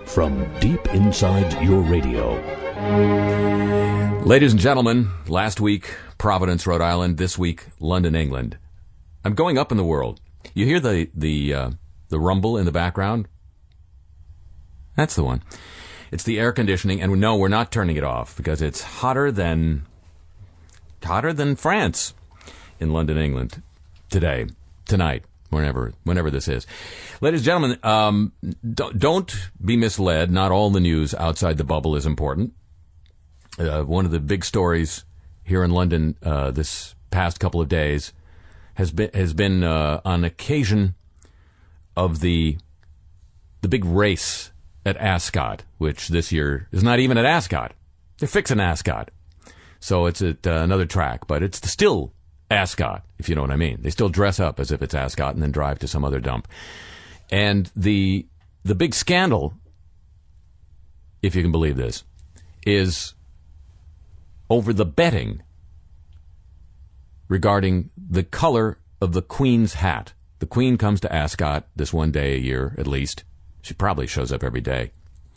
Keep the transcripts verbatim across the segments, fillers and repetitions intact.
from deep inside your radio. Ladies and gentlemen, last week, Providence, Rhode Island. This week, London, England. I'm going up in the world. You hear the the uh, the rumble in the background? That's the one. It's the air conditioning, and no, we're not turning it off because it's hotter than hotter than France in London, England today, tonight, whenever whenever this is. Ladies and gentlemen, um, don't, don't be misled. Not all the news outside the bubble is important. Uh, one of the big stories here in London uh, this past couple of days has been has been uh, on occasion of the the big race at Ascot, which this year is not even at Ascot. They're fixing Ascot, so it's at uh, another track, but it's still Ascot, if you know what I mean. They still dress up as if it's Ascot and then drive to some other dump. And the the big scandal, if you can believe this, is over the betting regarding the color of the Queen's hat. The Queen comes to Ascot this one day a year, at least. She probably shows up every day.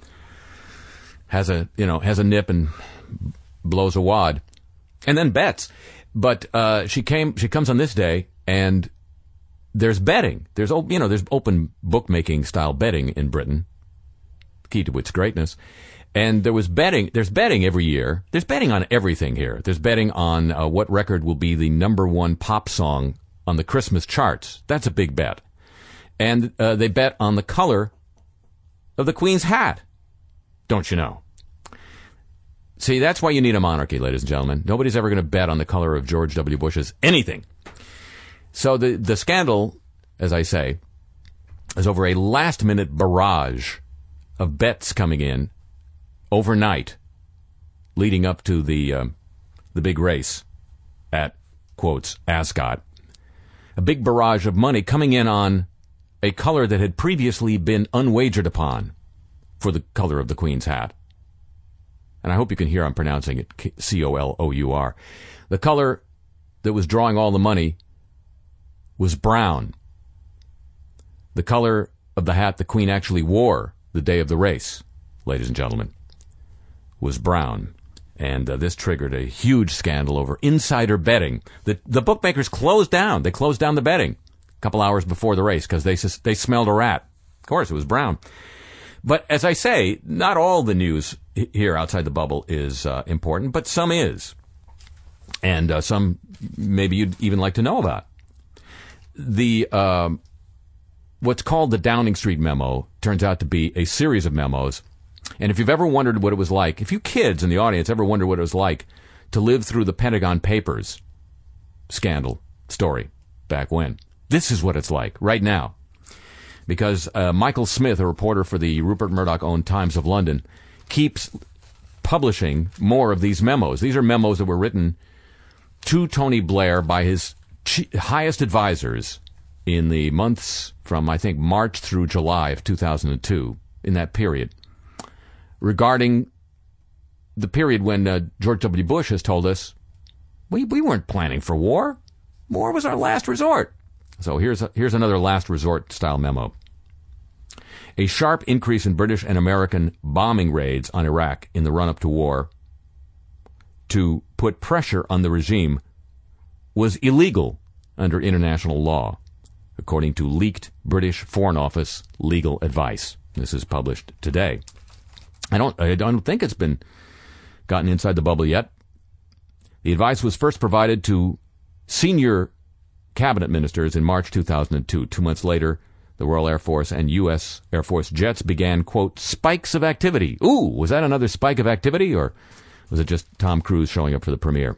Has a, you know, has a nip and blows a wad, and then bets. But uh, she came. She comes on this day, and there's betting. There's, you know, there's open bookmaking style betting in Britain, key to its greatness. And there was betting. There's betting every year. There's betting on everything here. There's betting on uh, what record will be the number one pop song on the Christmas charts. That's a big bet. And uh, they bet on the color of the Queen's hat. Don't you know? See, that's why you need a monarchy, ladies and gentlemen. Nobody's ever going to bet on the color of George W. Bush's anything. So the, the scandal, as I say, is over a last-minute barrage of bets coming in overnight, leading up to the um, the big race at, quotes, Ascot. A big barrage of money coming in on a color that had previously been unwagered upon for the color of the Queen's hat. And I hope you can hear I'm pronouncing it C O L O U R. The color that was drawing all the money was brown. The color of the hat the Queen actually wore the day of the race, ladies and gentlemen, was brown. And uh, this triggered a huge scandal over insider betting. The, the bookmakers closed down. They closed down the betting a couple hours before the race because they, they smelled a rat. Of course, it was brown. But as I say, not all the news here outside the bubble is uh, important, but some is. And uh, some maybe you'd even like to know about. The uh, what's called the Downing Street memo turns out to be a series of memos. And if you've ever wondered what it was like, if you kids in the audience ever wondered what it was like to live through the Pentagon Papers scandal story back when, this is what it's like right now. Because uh, Michael Smith, a reporter for the Rupert Murdoch-owned Times of London, keeps publishing more of these memos. These are memos that were written to Tony Blair by his chi- highest advisors in the months from, I think, March through July of two thousand two, in that period, regarding the period when uh, George W. Bush has told us, we, we weren't planning for war. War was our last resort. So here's a, here's another last resort style memo. A sharp increase in British and American bombing raids on Iraq in the run-up to war to put pressure on the regime was illegal under international law, according to leaked British Foreign Office legal advice. This is published today. I don't I don't think it's been gotten inside the bubble yet. The advice was first provided to senior cabinet ministers in March two thousand two. Two months later, the Royal Air Force and U S Air Force jets began, quote, spikes of activity. Ooh, was that another spike of activity, or was it just Tom Cruise showing up for the premiere?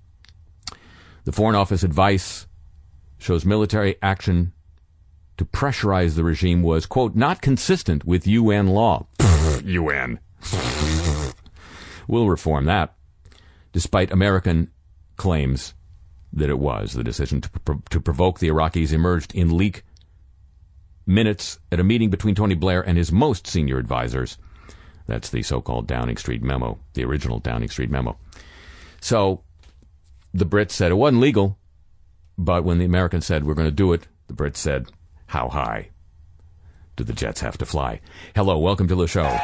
The Foreign Office advice shows military action to pressurize the regime was, quote, not consistent with U N law. U N. We'll reform that, despite American claims that it was. The decision to, pro- to provoke the Iraqis emerged in leak minutes at a meeting between Tony Blair and his most senior advisors. That's the so-called Downing Street memo, the original Downing Street memo. So the Brits said it wasn't legal, but when the Americans said we're going to do it, the Brits said, how high? do the jets have to fly. Hello, welcome to the show.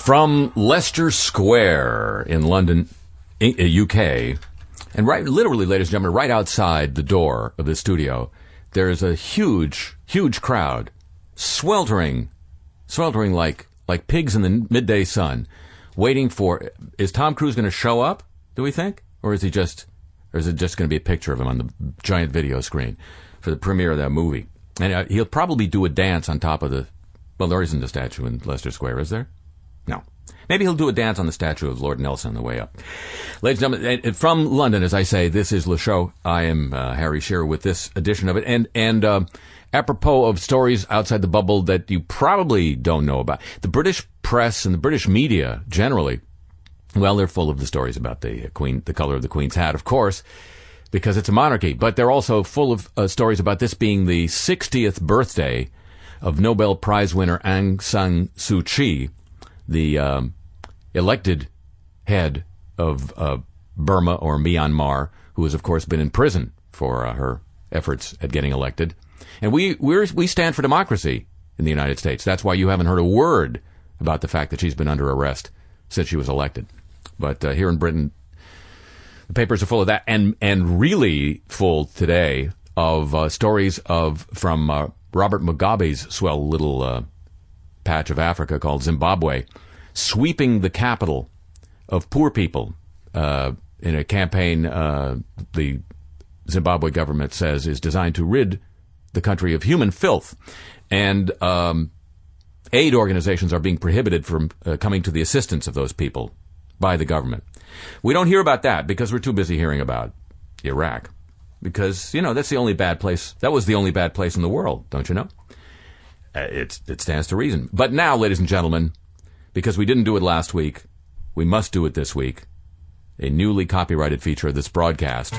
From Leicester Square in London, U K, and right, literally, ladies and gentlemen, right outside the door of the studio, there is a huge, huge crowd, sweltering, sweltering like like pigs in the midday sun, waiting for. Is Tom Cruise going to show up? Do we think, or is he just, or is it just going to be a picture of him on the giant video screen for the premiere of that movie? And uh, he'll probably do a dance on top of the. Well, there isn't a statue in Leicester Square, is there? No. Maybe he'll do a dance on the statue of Lord Nelson on the way up. Ladies and gentlemen, from London, as I say, this is Le Show. I am uh, Harry Shearer with this edition of it. And and uh, apropos of stories outside the bubble that you probably don't know about, the British press and the British media generally, well, they're full of the stories about the Queen, the color of the Queen's hat, of course, because it's a monarchy. But they're also full of uh, stories about this being the sixtieth birthday of Nobel Prize winner Aung San Suu Kyi, the um, elected head of uh, Burma or Myanmar, who has, of course, been in prison for uh, her efforts at getting elected. And we we're, we stand for democracy in the United States. That's why you haven't heard a word about the fact that she's been under arrest since she was elected. But uh, here in Britain, the papers are full of that, and and really full today of uh, stories of from uh, Robert Mugabe's swell little uh, patch of Africa called Zimbabwe, sweeping the capital of poor people uh, in a campaign uh, the Zimbabwe government says is designed to rid the country of human filth. And um, aid organizations are being prohibited from uh, coming to the assistance of those people by the government. We don't hear about that because we're too busy hearing about Iraq. Because, you know, that's the only bad place. That was the only bad place in the world, don't you know? Uh, it, it stands to reason. But now, ladies and gentlemen, because we didn't do it last week, we must do it this week. A newly copyrighted feature of this broadcast.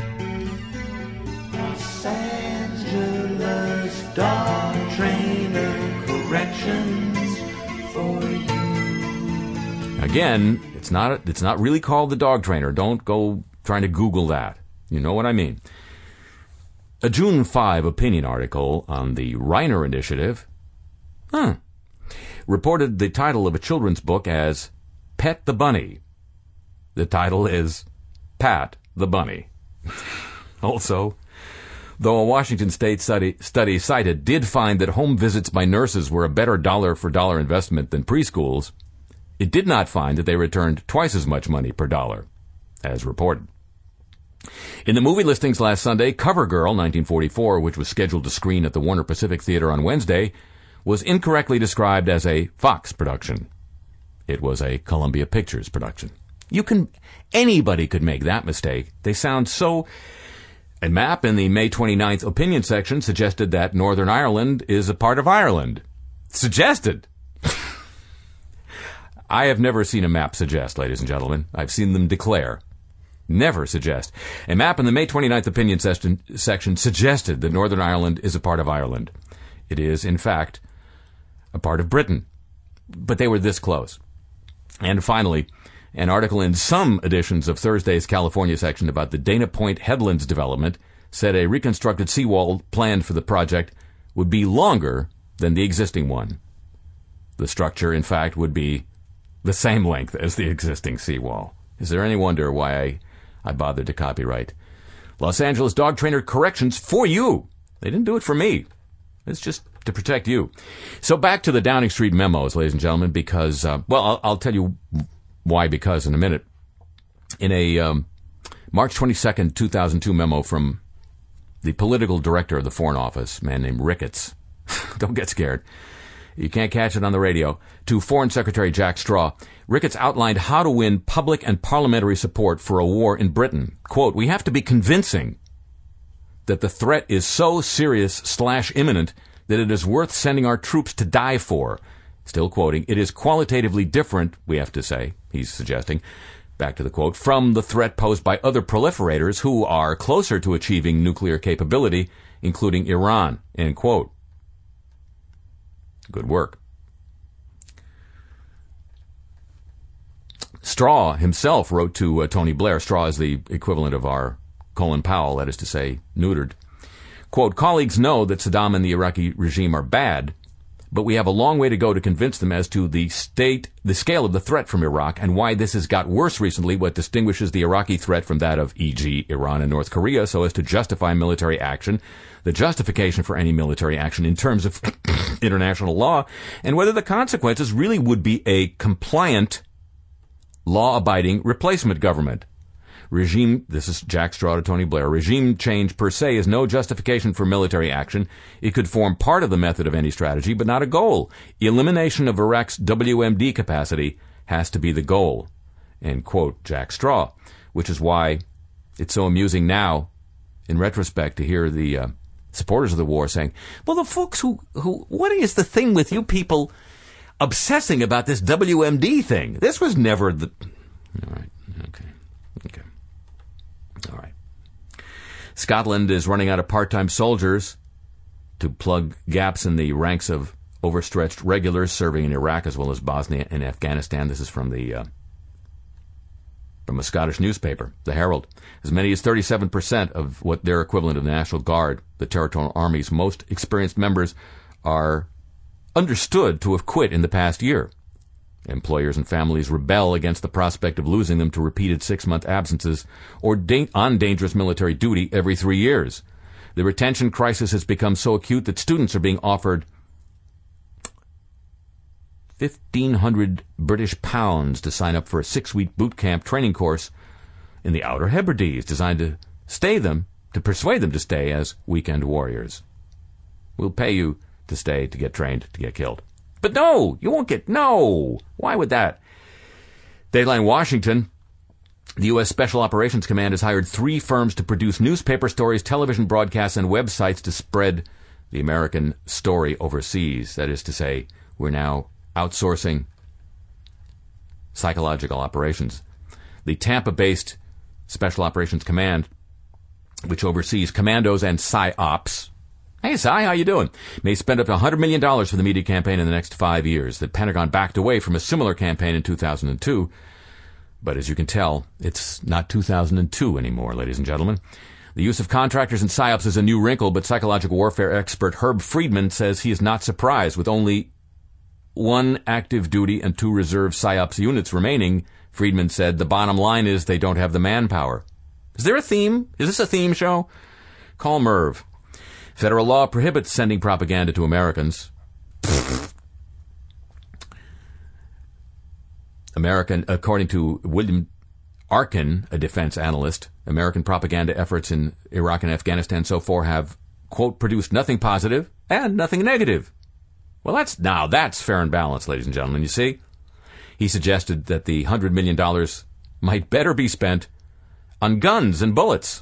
Los Angeles Dog Trainer Corrections for you. Again, it's not it's not really called the Dog Trainer. Don't go trying to Google that. You know what I mean. A June fifth opinion article on the Reiner Initiative huh, reported the title of a children's book as Pet the Bunny. The title is Pat the Bunny. Also, though a Washington State study, study cited did find that home visits by nurses were a better dollar-for-dollar investment than preschools, it did not find that they returned twice as much money per dollar, as reported. In the movie listings last Sunday, CoverGirl nineteen forty-four, which was scheduled to screen at the Warner Pacific Theater on Wednesday, was incorrectly described as a Fox production. It was a Columbia Pictures production. You can, anybody could make that mistake. They sound so... A map in the May twenty-ninth opinion section suggested that Northern Ireland is a part of Ireland. Suggested! I have never seen a map suggest, ladies and gentlemen. I've seen them declare. Never suggest. A map in the May twenty-ninth opinion section, section suggested that Northern Ireland is a part of Ireland. It is, in fact, a part of Britain. But they were this close. And finally, an article in some editions of Thursday's California section about the Dana Point Headlands development said a reconstructed seawall planned for the project would be longer than the existing one. The structure, in fact, would be the same length as the existing seawall. Is there any wonder why I, I bothered to copyright Los Angeles Dog Trainer Corrections for you? They didn't do it for me. It's just to protect you. So back to the Downing Street memos, ladies and gentlemen, because, uh, well, I'll, I'll tell you why because in a minute. In a um, March twenty-second, two thousand two memo from the political director of the Foreign Office, a man named Ricketts, don't get scared, you can't catch it on the radio, to Foreign Secretary Jack Straw, Ricketts outlined how to win public and parliamentary support for a war in Britain. Quote, we have to be convincing that the threat is so serious slash imminent that it is worth sending our troops to die for. Still quoting, it is qualitatively different, we have to say, he's suggesting, back to the quote, from the threat posed by other proliferators who are closer to achieving nuclear capability, including Iran, end quote. Good work. Straw himself wrote to uh, Tony Blair. Straw is the equivalent of our Colin Powell, that is to say, neutered. Quote, colleagues know that Saddam and the Iraqi regime are bad, but we have a long way to go to convince them as to the state, the scale of the threat from Iraq and why this has got worse recently, what distinguishes the Iraqi threat from that of, for example, Iran and North Korea, so as to justify military action, the justification for any military action in terms of international law, and whether the consequences really would be a compliant, law-abiding replacement government. Regime, this is Jack Straw to Tony Blair, regime change per se is no justification for military action. It could form part of the method of any strategy, but not a goal. Elimination of Iraq's W M D capacity has to be the goal. End quote, Jack Straw. Which is why it's so amusing now, in retrospect, to hear the uh, supporters of the war saying, well, the folks who, who, what is the thing with you people obsessing about this W M D thing? This was never the... All right, okay, okay. All right. Scotland is running out of part-time soldiers to plug gaps in the ranks of overstretched regulars serving in Iraq as well as Bosnia and Afghanistan. This is from the uh, from a Scottish newspaper, The Herald. As many as thirty-seven percent of what their equivalent of the National Guard, the Territorial Army's most experienced members, are understood to have quit in the past year. Employers and families rebel against the prospect of losing them to repeated six-month absences or da- on dangerous military duty every three years. The retention crisis has become so acute that students are being offered fifteen hundred British pounds to sign up for a six-week boot camp training course in the Outer Hebrides designed to stay them, to persuade them to stay as weekend warriors. We'll pay you to stay, to get trained, to get killed. But no, you won't get, no. Why would that? Dateline Washington, the U S Special Operations Command has hired three firms to produce newspaper stories, television broadcasts, and websites to spread the American story overseas. That is to say, we're now outsourcing psychological operations. The Tampa-based Special Operations Command, which oversees commandos and psyops, hey, Cy, how you doing? May spend up to one hundred million dollars for the media campaign in the next five years. The Pentagon backed away from a similar campaign in two thousand two. But as you can tell, it's not two thousand two anymore, ladies and gentlemen. The use of contractors and psyops is a new wrinkle, but psychological warfare expert Herb Friedman says he is not surprised. With only one active duty and two reserve psyops units remaining, Friedman said, the bottom line is they don't have the manpower. Is there a theme? Is this a theme show? Call Merv. Federal law prohibits sending propaganda to Americans. American, according to William Arkin, a defense analyst, American propaganda efforts in Iraq and Afghanistan so far have, quote, produced nothing positive and nothing negative. Well, that's, now that's fair and balanced, ladies and gentlemen, you see. He suggested that the one hundred million dollars might better be spent on guns and bullets.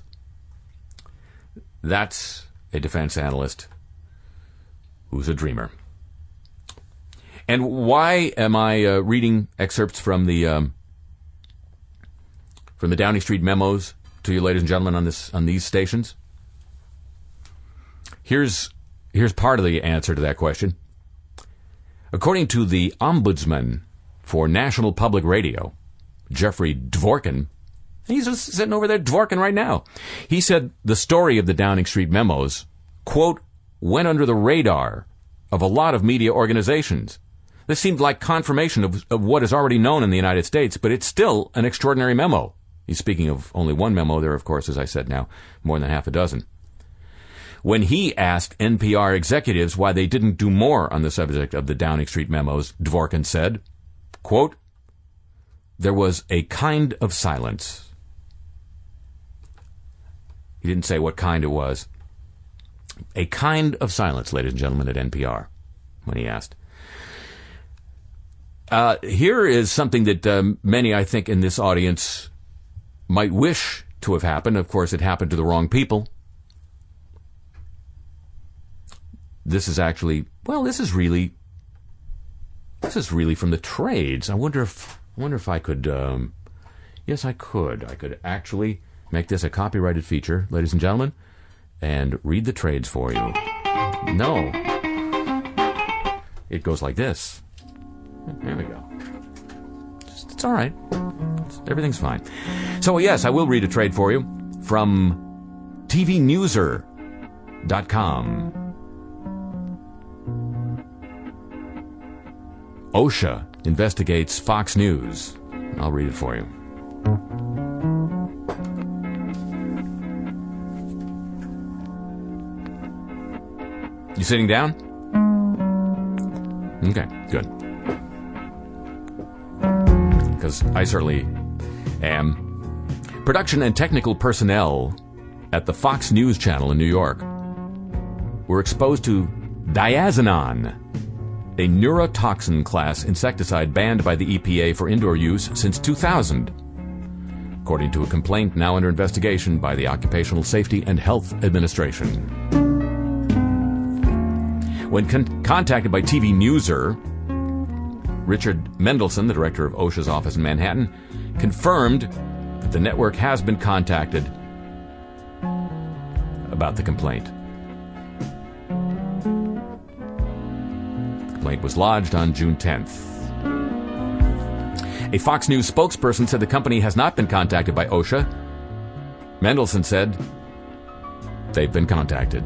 That's a defense analyst who's a dreamer. And why am I uh, reading excerpts from the um, from the Downing Street memos to you, ladies and gentlemen, on this on these stations? Here's here's part of the answer to that question. According to the Ombudsman for National Public Radio, Jeffrey Dvorkin, he's just sitting over there Dvorkin right now. He said the story of the Downing Street memos, quote, went under the radar of a lot of media organizations. This seemed like confirmation of, of what is already known in the United States, but it's still an extraordinary memo. He's speaking of only one memo. There, of course, as I said now, more than half a dozen. When he asked N P R executives why they didn't do more on the subject of the Downing Street memos, Dvorkin said, quote, there was a kind of silence. He didn't say what kind it was. A kind of silence, ladies and gentlemen, at N P R, when he asked. Uh, here is something that um, many, I think, in this audience might wish to have happened. Of course, it happened to the wrong people. This is actually, well, this is really, this is really from the trades. I wonder if, I wonder if I could, um, yes, I could. I could actually make this a copyrighted feature, ladies and gentlemen, and read the trades for you. No. It goes like this. There we go. It's, it's all right. It's, everything's fine. So, yes, I will read a trade for you from T V Newser dot com. OSHA investigates Fox News. I'll read it for you. You sitting down? Okay, good. Because I certainly am. Production and technical personnel at the Fox News Channel in New York were exposed to diazinon, a neurotoxin class insecticide banned by the E P A for indoor use since two thousand, according to a complaint now under investigation by the Occupational Safety and Health Administration. When con- contacted by T V Newser, Richard Mendelson, the director of OSHA's office in Manhattan, confirmed that the network has been contacted about the complaint. The complaint was lodged on June tenth. A Fox News spokesperson said the company has not been contacted by OSHA. Mendelson said they've been contacted.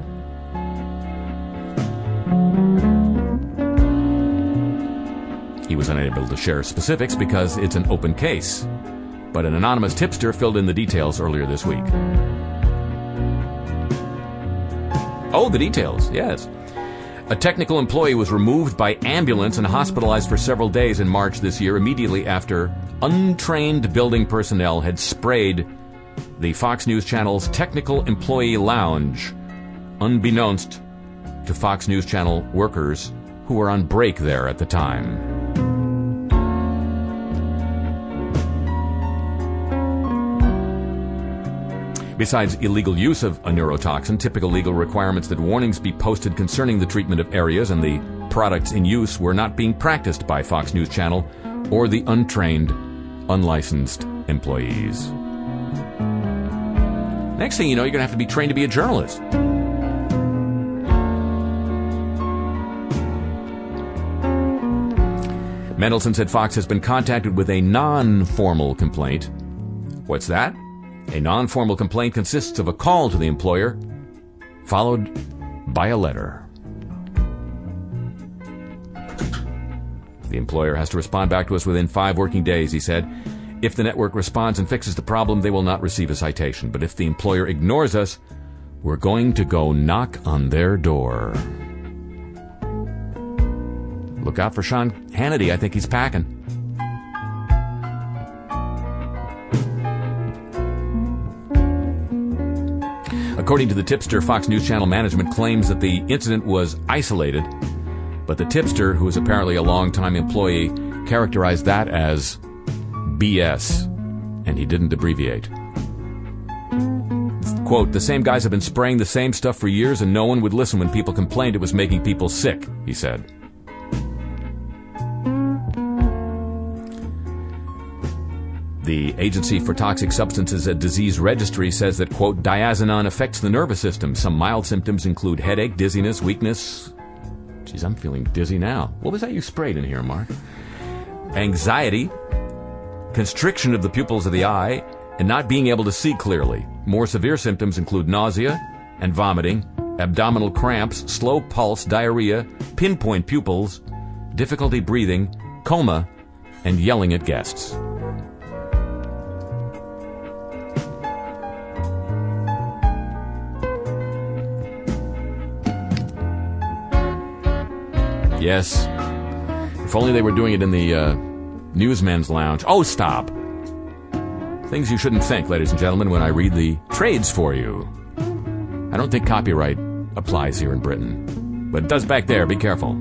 He was unable to share specifics because it's an open case, but an anonymous tipster filled in the details earlier this week. Oh, the details, yes. A technical employee was removed by ambulance and hospitalized for several days in March this year, immediately after untrained building personnel had sprayed the Fox News Channel's technical employee lounge, unbeknownst to Fox News Channel workers who were on break there at the time. Besides illegal use of a neurotoxin, typical legal requirements that warnings be posted concerning the treatment of areas and the products in use were not being practiced by Fox News Channel or the untrained, unlicensed employees. Next thing you know, you're going to have to be trained to be a journalist. Mendelson said Fox has been contacted with a non-formal complaint. What's that? A non-formal complaint consists of a call to the employer, followed by a letter. The employer has to respond back to us within five working days, he said. If the network responds and fixes the problem, they will not receive a citation. But if the employer ignores us, we're going to go knock on their door. Look out for Sean Hannity. I think he's packing. According to the tipster, Fox News Channel management claims that the incident was isolated, but the tipster, who is apparently a longtime employee, characterized that as B S, and he didn't abbreviate. Quote, the same guys have been spraying the same stuff for years and no one would listen when people complained it was making people sick, he said. The Agency for Toxic Substances and Disease Registry says that, quote, diazinon affects the nervous system. Some mild symptoms include headache, dizziness, weakness. Geez, I'm feeling dizzy now. What was that you sprayed in here, Mark? Anxiety, constriction of the pupils of the eye, and not being able to see clearly. More severe symptoms include nausea and vomiting, abdominal cramps, slow pulse, diarrhea, pinpoint pupils, difficulty breathing, coma, and yelling at guests. Yes. If only they were doing it in the uh, newsmen's lounge. Oh, stop. Things you shouldn't think, ladies and gentlemen, when I read the trades for you. I don't think copyright applies here in Britain. But it does back there. Be careful.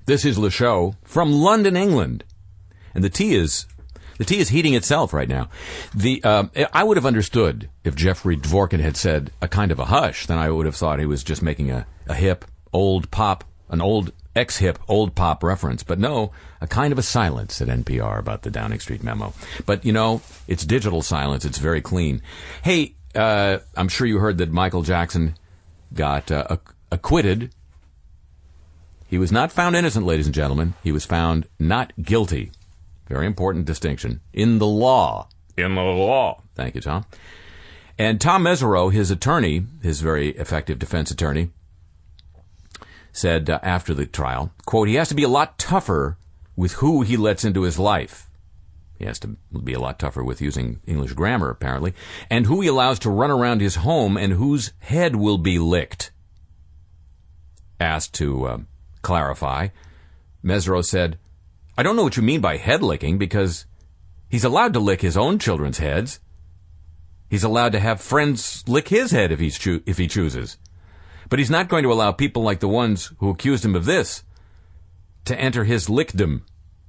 This is Le Show from London, England. And the tea is the tea is heating itself right now. The uh, I would have understood if Jeffrey Dvorkin had said a kind of a hush. Then I would have thought he was just making a, a hip, old pop, an old ex-hip, old pop reference. But no, a kind of a silence at N P R about the Downing Street memo. But, you know, it's digital silence. It's very clean. Hey, uh, I'm sure you heard that Michael Jackson got uh, acquitted. He was not found innocent, ladies and gentlemen. He was found not guilty. Very important distinction. In the law. In the law. Thank you, Tom. And Tom Mesereau, his attorney, his very effective defense attorney, said uh, after the trial, quote, he has to be a lot tougher with who he lets into his life. He has to be a lot tougher with using English grammar, apparently, and who he allows to run around his home and whose head will be licked. Asked to uh, clarify, Mesereau said, I don't know what you mean by head licking, because he's allowed to lick his own children's heads. He's allowed to have friends lick his head if he's cho- if he chooses. But he's not going to allow people like the ones who accused him of this to enter his lickdom.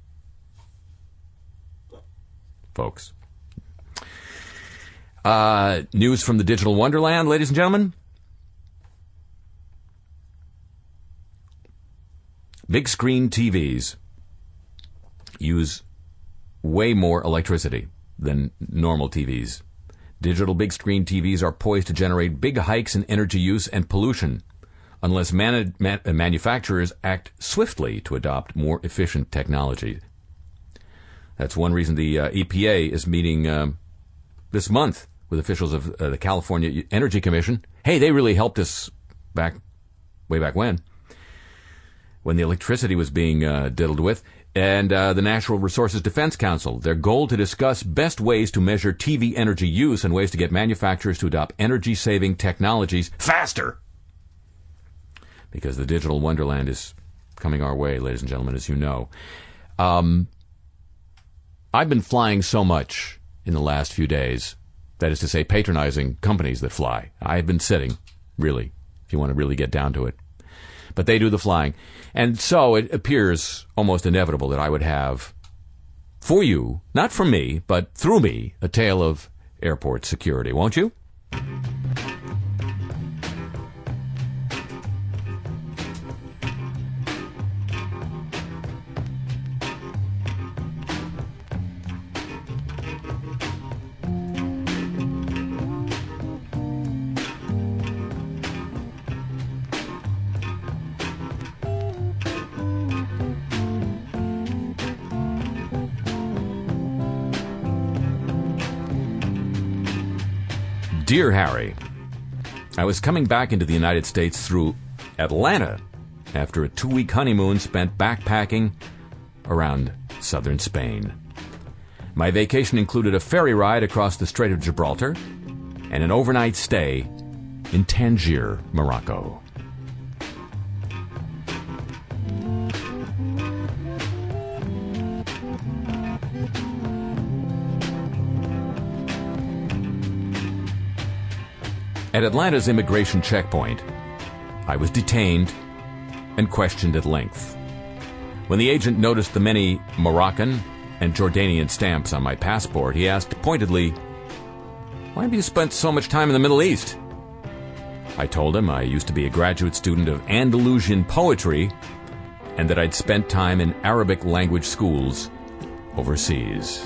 Folks. Uh, news from the digital wonderland, ladies and gentlemen. Big screen T Vs use way more electricity than normal T Vs. Digital big screen T Vs are poised to generate big hikes in energy use and pollution unless man- man- manufacturers act swiftly to adopt more efficient technology. That's one reason the uh, E P A is meeting um, this month with officials of uh, the California Energy Commission. Hey, they really helped us back way back when, when the electricity was being uh, diddled with. And uh, the Natural Resources Defense Council, their goal to discuss best ways to measure T V energy use and ways to get manufacturers to adopt energy-saving technologies faster. Because the digital wonderland is coming our way, ladies and gentlemen, as you know. Um, I've been flying so much in the last few days, that is to say, patronizing companies that fly. I've been sitting, really, if you want to really get down to it. But they do the flying. And so it appears almost inevitable that I would have, for you, not from me, but through me, a tale of airport security, won't you? Dear Harry, I was coming back into the United States through Atlanta after a two-week honeymoon spent backpacking around southern Spain. My vacation included a ferry ride across the Strait of Gibraltar and an overnight stay in Tangier, Morocco. At Atlanta's immigration checkpoint, I was detained and questioned at length. When the agent noticed the many Moroccan and Jordanian stamps on my passport, he asked pointedly, "Why have you spent so much time in the Middle East?" I told him I used to be a graduate student of Andalusian poetry and that I'd spent time in Arabic language schools overseas.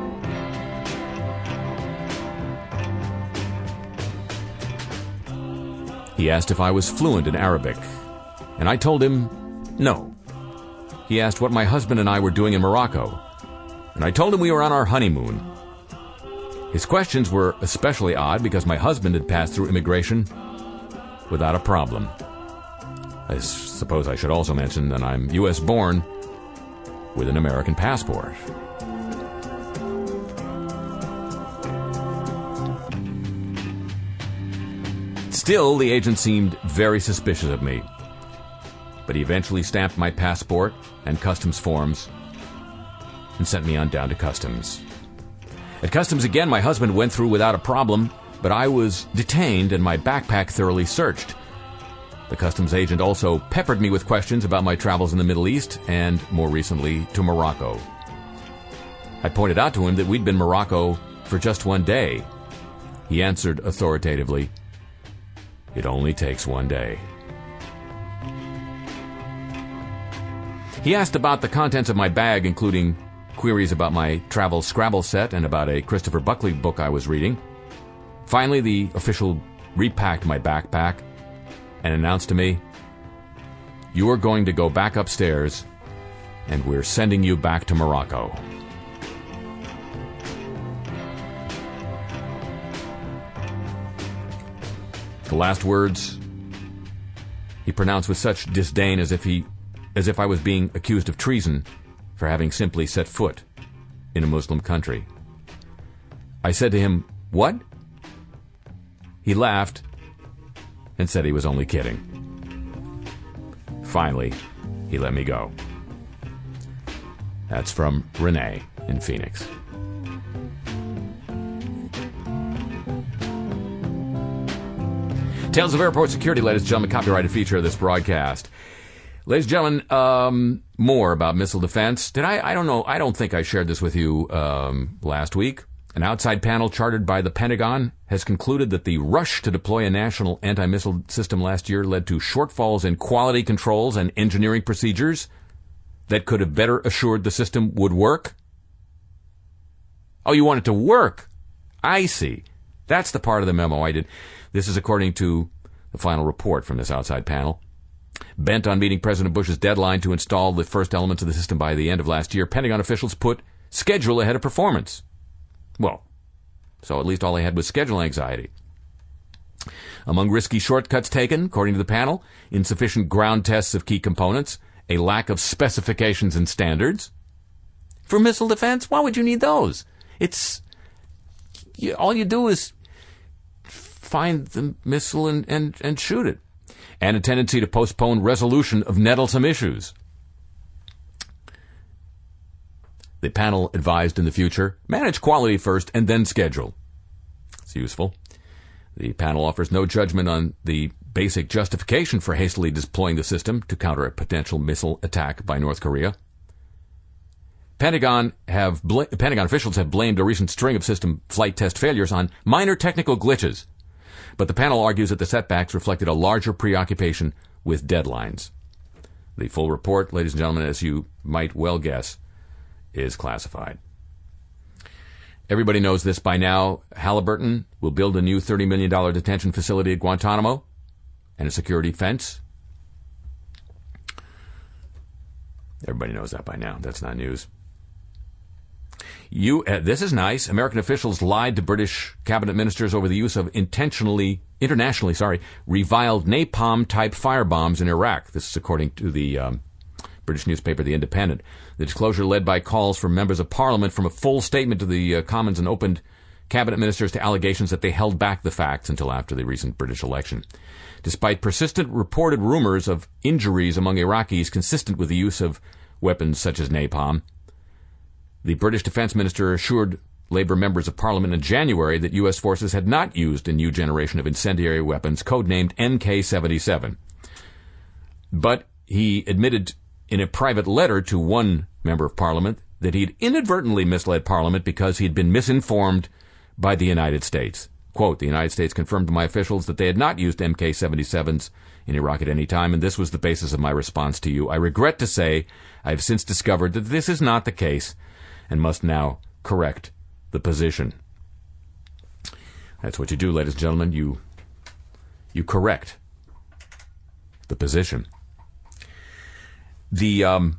He asked if I was fluent in Arabic, and I told him no. He asked what my husband and I were doing in Morocco, and I told him we were on our honeymoon. His questions were especially odd because my husband had passed through immigration without a problem. I suppose I should also mention that I'm U S born with an American passport. Still, the agent seemed very suspicious of me. But he eventually stamped my passport and customs forms and sent me on down to customs. At customs again, my husband went through without a problem, but I was detained and my backpack thoroughly searched. The customs agent also peppered me with questions about my travels in the Middle East and, more recently, to Morocco. I pointed out to him that we'd been in Morocco for just one day. He answered authoritatively, "It only takes one day." He asked about the contents of my bag, including queries about my travel Scrabble set and about a Christopher Buckley book I was reading. Finally, the official repacked my backpack and announced to me, "You are going to go back upstairs, and we're sending you back to Morocco." The last words he pronounced with such disdain as if he, as if I was being accused of treason for having simply set foot in a Muslim country. I said to him, "What?" He laughed and said he was only kidding. Finally, he let me go. That's from Renee in Phoenix. Tales of Airport Security, ladies and gentlemen, copyrighted feature of this broadcast. Ladies and gentlemen, um, more about missile defense. Did I? I don't know. I don't think I shared this with you um, last week. An outside panel chartered by the Pentagon has concluded that the rush to deploy a national anti-missile system last year led to shortfalls in quality controls and engineering procedures that could have better assured the system would work. Oh, you want it to work? I see. That's the part of the memo I did. This is according to the final report from this outside panel. Bent on meeting President Bush's deadline to install the first elements of the system by the end of last year, Pentagon officials put schedule ahead of performance. Well, so at least all they had was schedule anxiety. Among risky shortcuts taken, according to the panel, insufficient ground tests of key components, a lack of specifications and standards. For missile defense, why would you need those? It's you, all you do is find the missile and, and, and shoot it. And a tendency to postpone resolution of nettlesome issues. The panel advised in the future, manage quality first and then schedule. It's useful. The panel offers no judgment on the basic justification for hastily deploying the system to counter a potential missile attack by North Korea. Pentagon have bl- Pentagon officials have blamed a recent string of system flight test failures on minor technical glitches. But the panel argues that the setbacks reflected a larger preoccupation with deadlines. The full report, ladies and gentlemen, as you might well guess, is classified. Everybody knows this by now. Halliburton will build a new thirty million dollars detention facility at Guantanamo and a security fence. Everybody knows that by now. That's not news. You, uh, this is nice. American officials lied to British cabinet ministers over the use of intentionally, internationally, sorry, reviled napalm-type firebombs in Iraq. This is according to the um, British newspaper The Independent. The disclosure led by calls from members of Parliament from a full statement to the uh, Commons and opened cabinet ministers to allegations that they held back the facts until after the recent British election. Despite persistent reported rumors of injuries among Iraqis consistent with the use of weapons such as napalm, the British defense minister assured Labour members of Parliament in January that U S forces had not used a new generation of incendiary weapons codenamed M K seventy-seven. But he admitted in a private letter to one member of Parliament that he'd inadvertently misled Parliament because he'd been misinformed by the United States. Quote, "The United States confirmed to my officials that they had not used M K seventy-sevens in Iraq at any time, and this was the basis of my response to you. I regret to say I have since discovered that this is not the case and must now correct the position." That's what you do, ladies and gentlemen. You, you correct the position. The, um,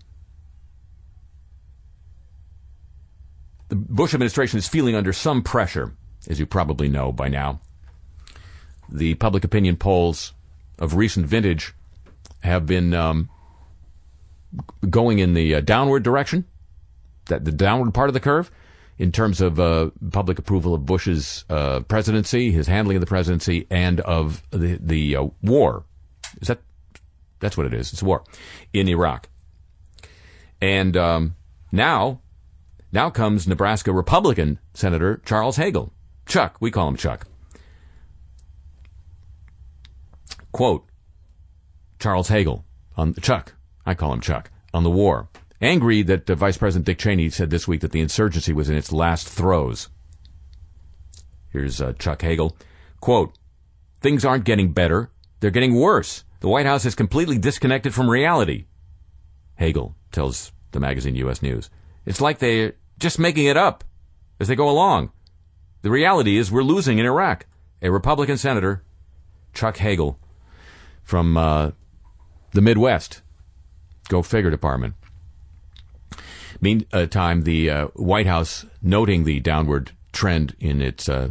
the Bush administration is feeling under some pressure, as you probably know by now. The public opinion polls of recent vintage have been um, going in the uh, downward direction, that the downward part of the curve, in terms of uh, public approval of Bush's uh, presidency, his handling of the presidency, and of the the uh, war. Is that that's what it is? It's war in Iraq. And um, now, now comes Nebraska Republican Senator Charles Hagel. Chuck, we call him Chuck. Quote, Charles Hagel, on Chuck, I call him Chuck, on the war. Angry that uh, Vice President Dick Cheney said this week that the insurgency was in its last throes. Here's uh, Chuck Hagel. Quote, things aren't getting better. They're getting worse. The White House is completely disconnected from reality. Hagel tells the magazine U S News. It's like they're just making it up as they go along. The reality is we're losing in Iraq. A Republican senator, Chuck Hagel, from uh, the Midwest, Go Figure Department. Meantime, the uh, White House, noting the downward trend in its uh,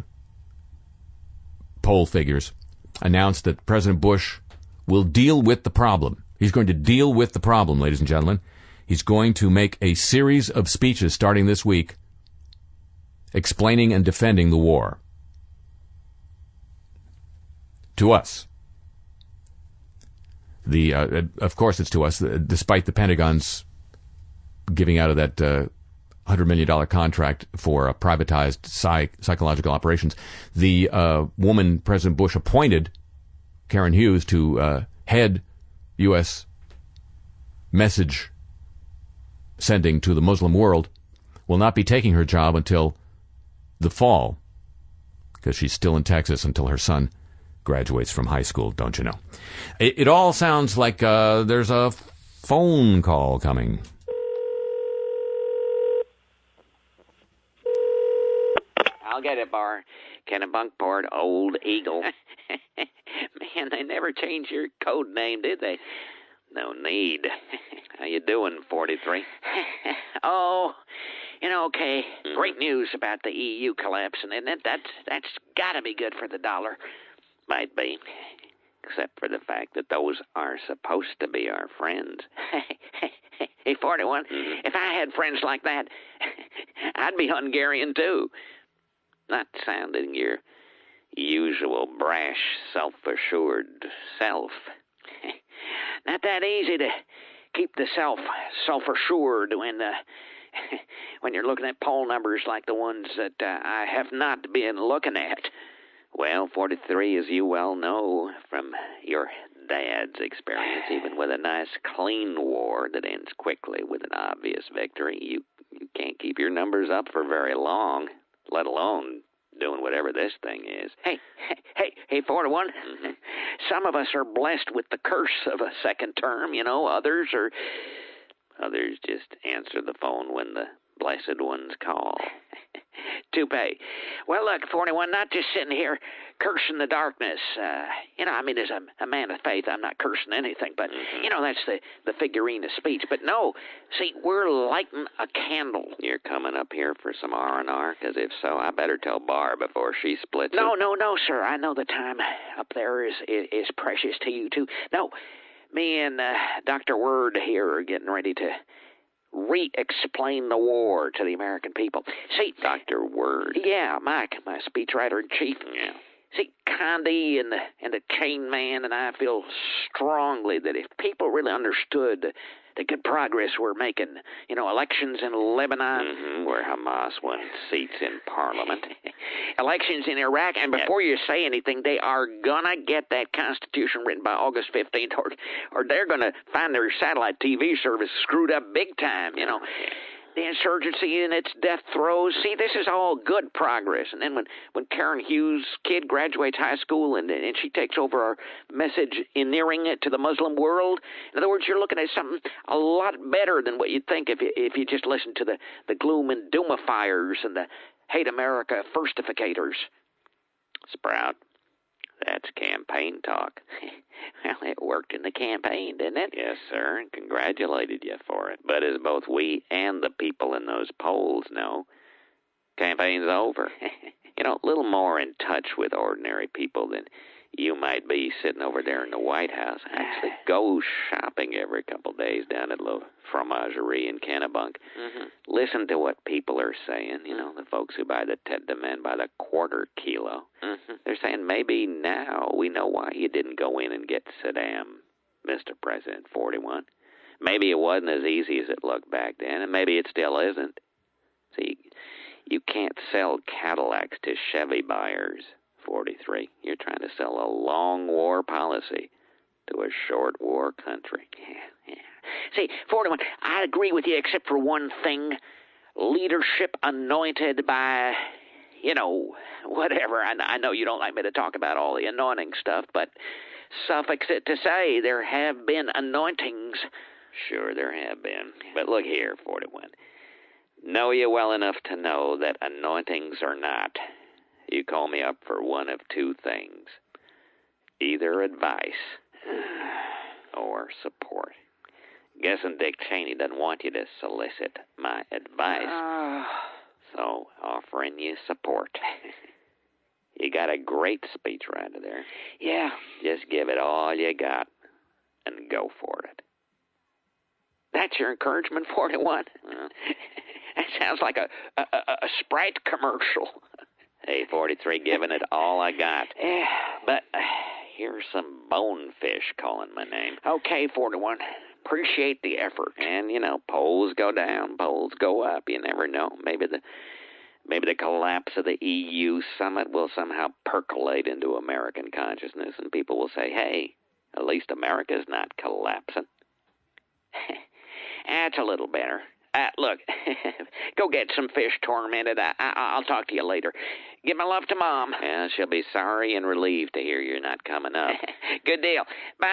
poll figures, announced that President Bush will deal with the problem. He's going to deal with the problem, ladies and gentlemen. He's going to make a series of speeches starting this week explaining and defending the war. To us. The uh, of course it's to us, despite the Pentagon's giving out of that uh, one hundred million dollars contract for uh, privatized psych- psychological operations. The uh, woman President Bush appointed, Karen Hughes, to uh, head U S message sending to the Muslim world, will not be taking her job until the fall, because she's still in Texas until her son graduates from high school, don't you know? It, it all sounds like uh, there's a phone call coming. I'll get it, Bar. Kennebunkport, Old Eagle. Man, they never changed your code name, did they? No need. How you doing, forty-three? Oh, you know, okay. Mm-hmm. Great news about the E U collapsing, isn't it? That's, that's got to be good for the dollar. Might be. Except for the fact that those are supposed to be our friends. Hey, forty-one, mm-hmm. If I had friends like that, I'd be Hungarian, too. Not sounding your usual brash, self-assured self. Not that easy to keep the self self-assured when uh, when you're looking at poll numbers like the ones that uh, I have not been looking at. Well, forty-three, as you well know from your dad's experience, even with a nice clean war that ends quickly with an obvious victory, you, you can't keep your numbers up for very long, let alone doing whatever this thing is. Hey, hey, hey, forty-one, mm-hmm. Some of us are blessed with the curse of a second term, you know. Others are, others just answer the phone when the blessed ones call. Toupee. Well, look, forty-one, not just sitting here cursing the darkness. Uh, you know, I mean, as a, a man of faith, I'm not cursing anything, but, mm-hmm. you know, that's the, the figurine of speech. But no, see, we're lighting a candle. You're coming up here for some R and R? Because if so, I better tell Barb before she splits No, it. no, no, sir. I know the time up there is, is, is precious to you, too. No, me and uh, Doctor Word here are getting ready to re-explain the war to the American people. See, Doctor Word. Yeah, Mike, my speechwriter-in-chief. Yeah. See, Condi and the and the Chain Man and I feel strongly that if people really understood the, the good progress we're making, you know, elections in Lebanon, mm-hmm, where Hamas won seats in Parliament, elections in Iraq, and before you say anything, they are gonna get that Constitution written by August fifteenth, or or they're gonna find their satellite T V service screwed up big time, you know. The insurgency in its death throes. See, this is all good progress. And then when, when Karen Hughes' kid graduates high school and, and she takes over our message, endearing it to the Muslim world, in other words, you're looking at something a lot better than what you'd think if you, if you just listen to the, the gloom and doomifiers and the hate America firstificators. Sprout, that's campaign talk. Well, it worked in the campaign, didn't it? Yes, sir, and congratulated you for it. But as both we and the people in those polls know, campaign's over. You know, a little more in touch with ordinary people than you might be sitting over there in the White House. Actually go shopping every couple days down at La Fromagerie in Kennebunk. Mm-hmm. Listen to what people are saying, you know, the folks who buy the Tête de Men by the quarter kilo. Mm-hmm. They're saying maybe now we know why you didn't go in and get Saddam, Mister President forty-one. Maybe it wasn't as easy as it looked back then, and maybe it still isn't. See, you can't sell Cadillacs to Chevy buyers, forty-three. You're trying to sell a long war policy to a short war country. Yeah, yeah. See, forty-one, I agree with you except for one thing. Leadership anointed by, you know, whatever. I, I know you don't like me to talk about all the anointing stuff, but suffix it to say there have been anointings. Sure, there have been. But look here, forty-one. Know you well enough to know that anointings or not, you call me up for one of two things. Either advice or support. Guessing Dick Cheney doesn't want you to solicit my advice. Uh, so, offering you support. You got a great speechwriter there. Yeah. Just give it all you got and go for it. That's your encouragement, forty-one? Well, that sounds like a, a, a, a Sprite commercial. Hey, forty-three, giving it all I got. Yeah. But uh, here's some bonefish calling my name. Okay, forty-one. Appreciate the effort. And, you know, polls go down, polls go up. You never know. Maybe the maybe the collapse of the E U summit will somehow percolate into American consciousness, and people will say, hey, at least America's not collapsing. That's a little better. Uh, look, go get some fish tormented. I, I, I'll talk to you later. Give my love to Mom. Yeah, she'll be sorry and relieved to hear you're not coming up. Good deal.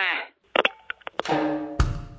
Bye.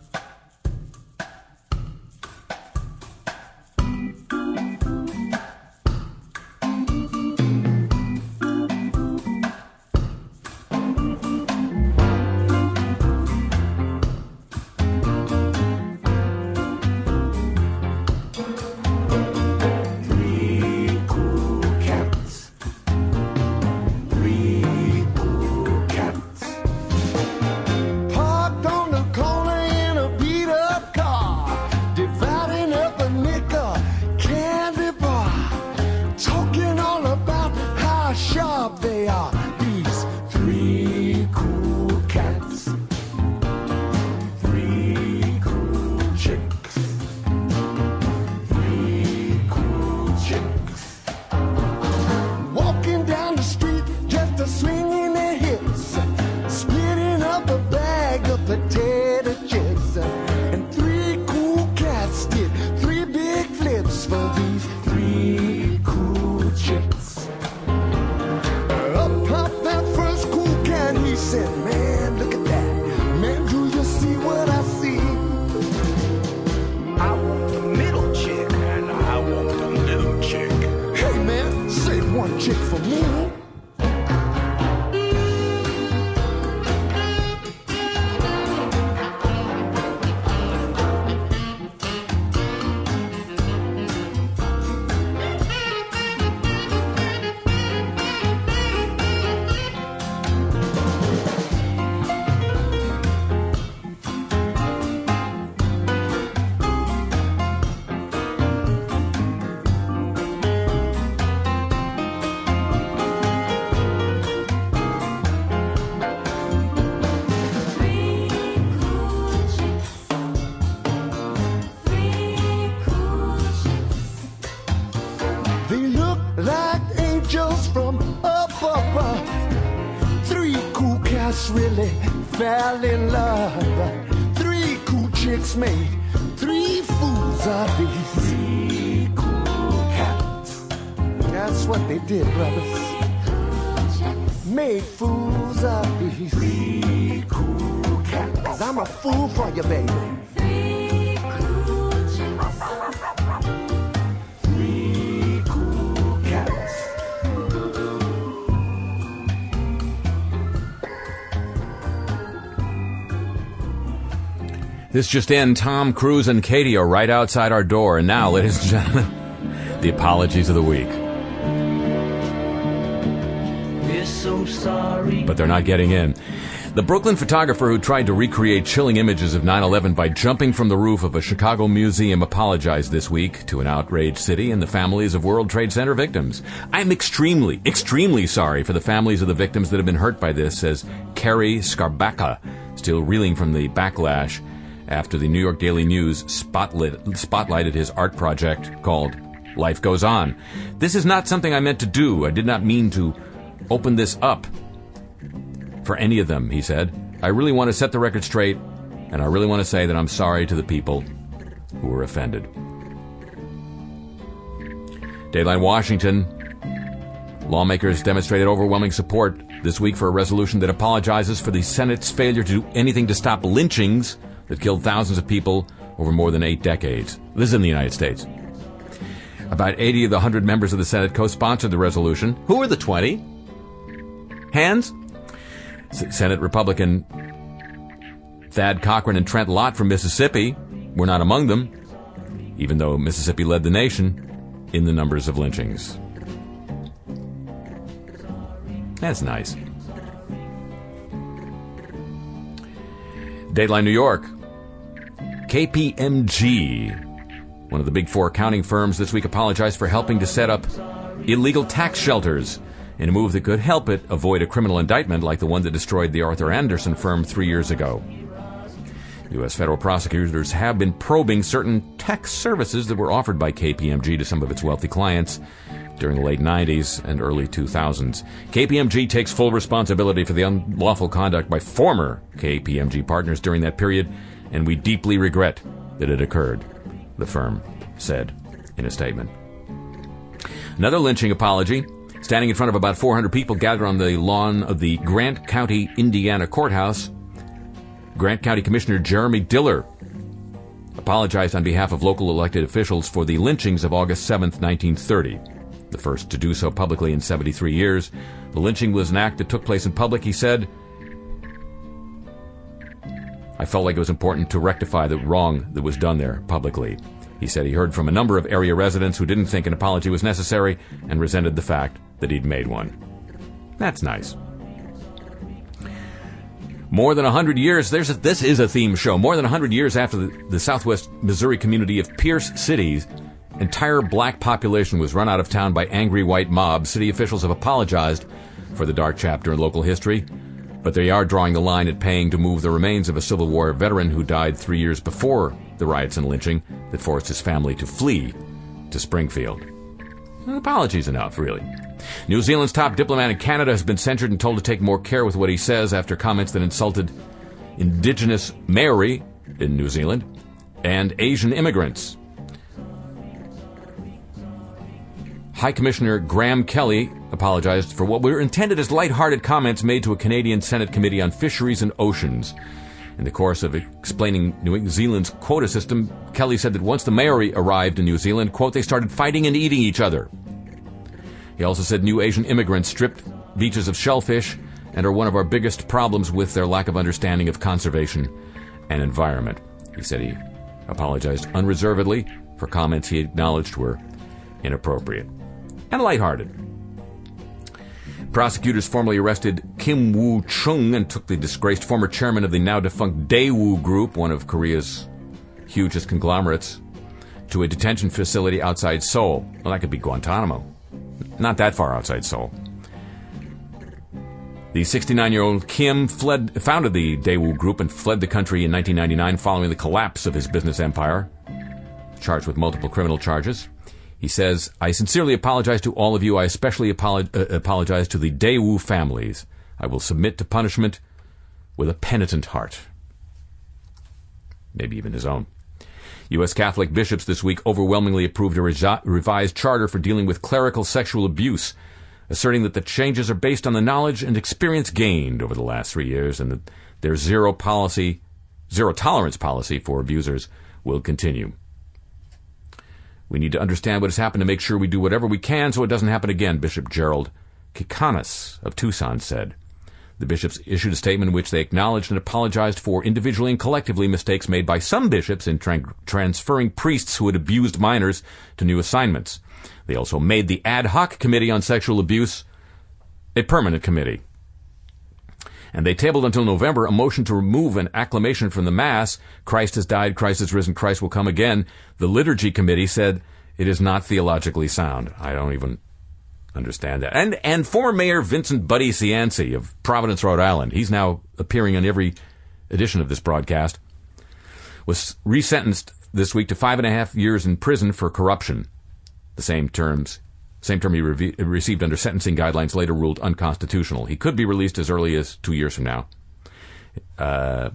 Really fell in love. Three cool chicks made three fools of these. Three cool cats. That's what they did, brothers. Made fools of these. Three cool cats. I'm a fool for you, baby. Three cool chicks. Three cool cats. This just in, Tom Cruise and Katie are right outside our door. And now, ladies and gentlemen, the apologies of the week. We're so sorry. But they're not getting in. The Brooklyn photographer who tried to recreate chilling images of nine eleven by jumping from the roof of a Chicago museum apologized this week to an outraged city and the families of World Trade Center victims. I'm extremely, extremely sorry for the families of the victims that have been hurt by this, says Carrie Skarbacka, still reeling from the backlash after the New York Daily News spotlit, spotlighted his art project called Life Goes On. This is not something I meant to do. I did not mean to open this up for any of them, he said. I really want to set the record straight, and I really want to say that I'm sorry to the people who were offended. Dateline Washington. Lawmakers demonstrated overwhelming support this week for a resolution that apologizes for the Senate's failure to do anything to stop lynchings that killed thousands of people over more than eight decades. This is in the United States. About eighty of the one hundred members of the Senate co-sponsored the resolution. Who are the twenty? Hands? S- Senate Republican Thad Cochran and Trent Lott from Mississippi were not among them, even though Mississippi led the nation in the numbers of lynchings. That's nice. Dateline New York. K P M G, one of the big four accounting firms, this week apologized for helping to set up illegal tax shelters in a move that could help it avoid a criminal indictment like the one that destroyed the Arthur Andersen firm three years ago. U S federal prosecutors have been probing certain tax services that were offered by K P M G to some of its wealthy clients during the late nineties and early two thousands. K P M G takes full responsibility for the unlawful conduct by former K P M G partners during that period, and we deeply regret that it occurred, the firm said in a statement. Another lynching apology. Standing in front of about four hundred people gathered on the lawn of the Grant County, Indiana courthouse, Grant County Commissioner Jeremy Diller apologized on behalf of local elected officials for the lynchings of August seventh, nineteen thirty. The first to do so publicly in seventy-three years. The lynching was an act that took place in public, he said. I felt like it was important to rectify the wrong that was done there publicly. He said he heard from a number of area residents who didn't think an apology was necessary and resented the fact that he'd made one. That's nice. More than one hundred years, there's a, this is a theme show. More than one hundred years after the, the southwest Missouri community of Pierce City's entire black population was run out of town by angry white mobs, city officials have apologized for the dark chapter in local history, but they are drawing the line at paying to move the remains of a Civil War veteran who died three years before the riots and lynching that forced his family to flee to Springfield. Well, apologies enough, really. New Zealand's top diplomat in Canada has been censured and told to take more care with what he says after comments that insulted Indigenous Maori in New Zealand and Asian immigrants. High Commissioner Graham Kelly apologized for what were intended as lighthearted comments made to a Canadian Senate Committee on Fisheries and Oceans. In the course of explaining New Zealand's quota system, Kelly said that once the Maori arrived in New Zealand, quote, they started fighting and eating each other. He also said new Asian immigrants stripped beaches of shellfish and are one of our biggest problems with their lack of understanding of conservation and environment. He said he apologized unreservedly for comments he acknowledged were inappropriate and lighthearted. Prosecutors formally arrested Kim Woo-chung and took the disgraced former chairman of the now-defunct Daewoo Group, one of Korea's hugest conglomerates, to a detention facility outside Seoul. Well, that could be Guantanamo. Not that far outside Seoul. The sixty-nine-year-old Kim fled, founded the Daewoo Group and fled the country in nineteen ninety-nine following the collapse of his business empire, charged with multiple criminal charges. He says, I sincerely apologize to all of you. I especially apolo- uh, apologize to the Daewoo families. I will submit to punishment with a penitent heart. Maybe even his own. U S Catholic bishops this week overwhelmingly approved a resi- revised charter for dealing with clerical sexual abuse, asserting that the changes are based on the knowledge and experience gained over the last three years and that their zero policy, zero tolerance policy for abusers will continue. We need to understand what has happened to make sure we do whatever we can so it doesn't happen again, Bishop Gerald Kikanis of Tucson said. The bishops issued a statement in which they acknowledged and apologized for individually and collectively mistakes made by some bishops in tra- transferring priests who had abused minors to new assignments. They also made the Ad Hoc Committee on Sexual Abuse a permanent committee. And they tabled until November a motion to remove an acclamation from the Mass, Christ has died, Christ has risen, Christ will come again. The Liturgy Committee said it is not theologically sound. I don't even understand that. And and former Mayor Vincent Buddy Cianci of Providence, Rhode Island, he's now appearing on every edition of this broadcast, was resentenced this week to five and a half years in prison for corruption. The same terms, same term he re- received under sentencing guidelines later ruled unconstitutional. He could be released as early as two years from now. Uh,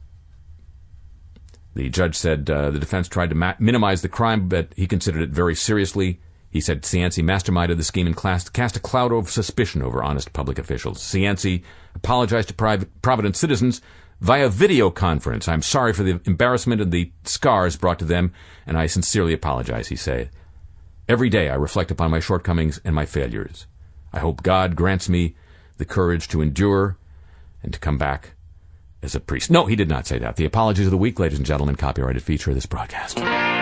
the judge said uh, the defense tried to ma- minimize the crime, but he considered it very seriously. He said Cianci masterminded the scheme and class- cast a cloud of suspicion over honest public officials. Cianci apologized to Private Providence citizens via video conference. I'm sorry for the embarrassment and the scars brought to them, and I sincerely apologize, he said. Every day I reflect upon my shortcomings and my failures. I hope God grants me the courage to endure and to come back as a priest. No, he did not say that. The apologies of the week, ladies and gentlemen, copyrighted feature of this broadcast.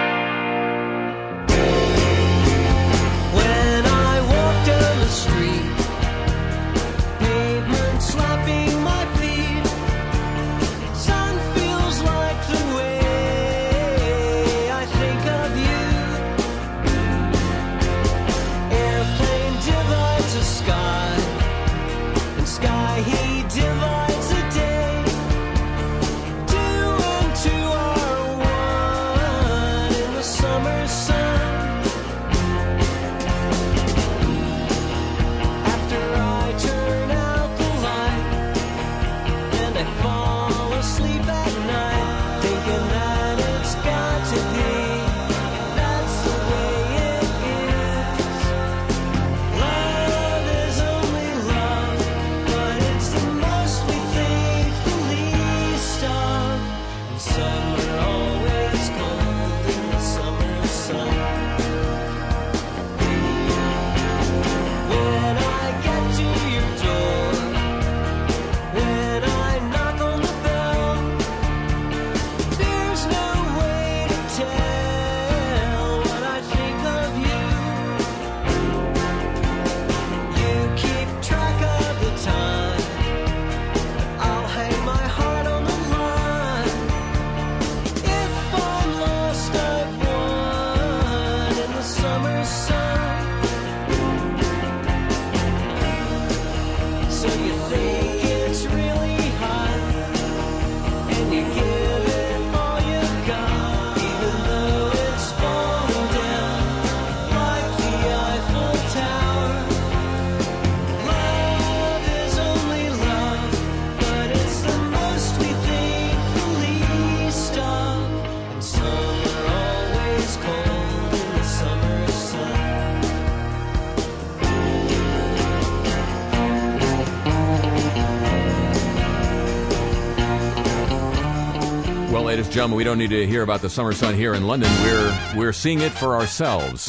Ladies and gentlemen, we don't need to hear about the summer sun here in London. We're we're seeing it for ourselves.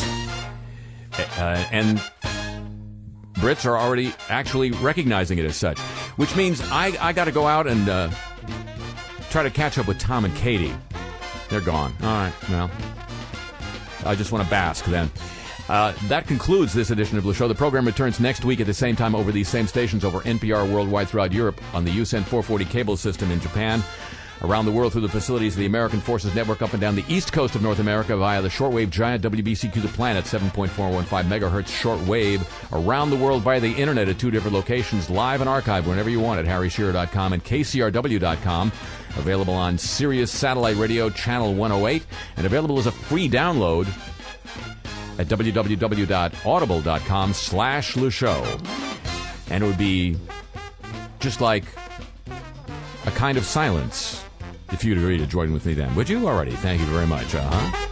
Uh, and Brits are already actually recognizing it as such, which means I, I got to go out and uh, try to catch up with Tom and Katie. They're gone. All right, well, I just want to bask then. Uh, that concludes this edition of the show. The program returns next week at the same time over these same stations over N P R worldwide throughout Europe on the U S N four forty cable system in Japan. Around the world through the facilities of the American Forces Network up and down the east coast of North America via the shortwave giant W B C Q The Planet, seven point four one five megahertz shortwave. Around the world via the internet at two different locations, live and archived whenever you want at harry shearer dot com and K C R W dot com. Available on Sirius Satellite Radio Channel one oh eight and available as a free download at w w w dot audible dot com slash Le Show. And it would be just like a kind of silence if you'd agree to join with me then. Would you? Alrighty. Thank you very much. Uh-huh.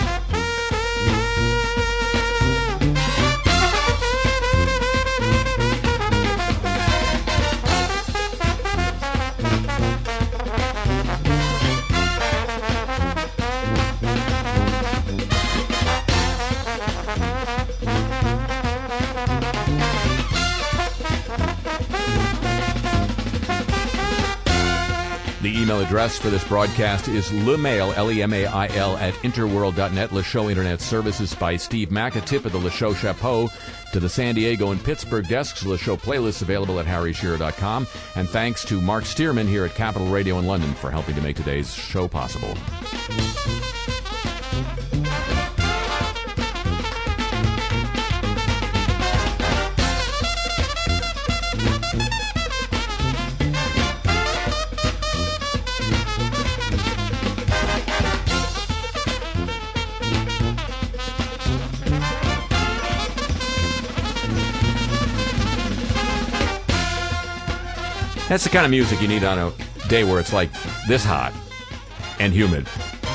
The email address for this broadcast is lemail, L E M A I L, at interworld dot net. Le Show Internet Services by Steve Mack. A tip of the Le Show Chapeau to the San Diego and Pittsburgh desks. Le Show playlists available at harry shearer dot com. And thanks to Mark Stearman here at Capital Radio in London for helping to make today's show possible. That's the kind of music you need on a day where it's like this hot and humid.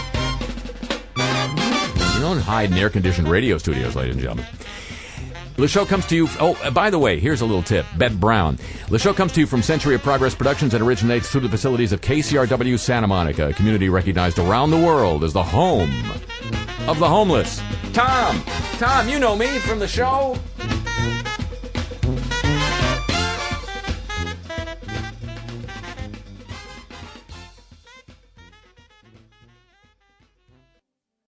You don't hide in air-conditioned radio studios, ladies and gentlemen. The show comes to you... Oh, by the way, here's a little tip. Bet Brown. The show comes to you from Century of Progress Productions and originates through the facilities of K C R W Santa Monica, a community recognized around the world as the home of the homeless. Tom! Tom, you know me from the show.